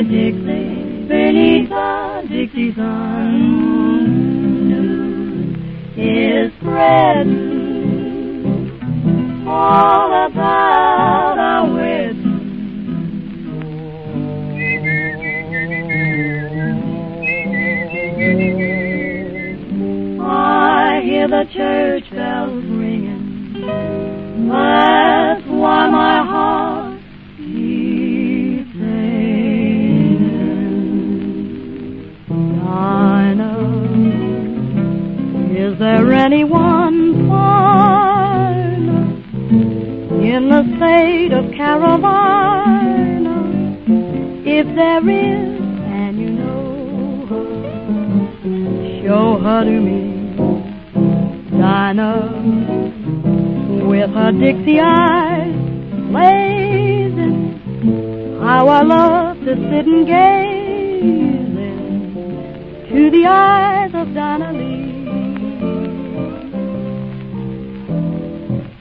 Dixie beneath the Dixie sun news is spreading all about our wedding. I hear the church bells ringing, that's why my heart keeps singing. Dinah, is there anyone finer in the state of Carolina? If there is, and you know her, show her to me. Dinah, with her Dixie eyes blazing, how I love to sit and gaze into the eyes of Dinah Lee.